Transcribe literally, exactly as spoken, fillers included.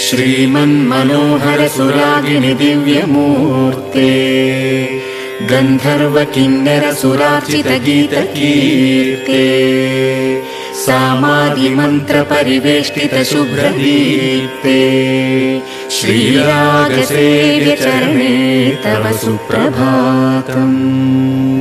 श्रीमन्मनोहर सुरागिनि दिव्यमूर्ते गन्धर्व किन्नर सुरार्चित गीतकीर्ते सामादिमन्त्र परिवेष्टित शुभ्रदीप्ते श्रीरागसेव्य चरणे तव सुप्रभातम्।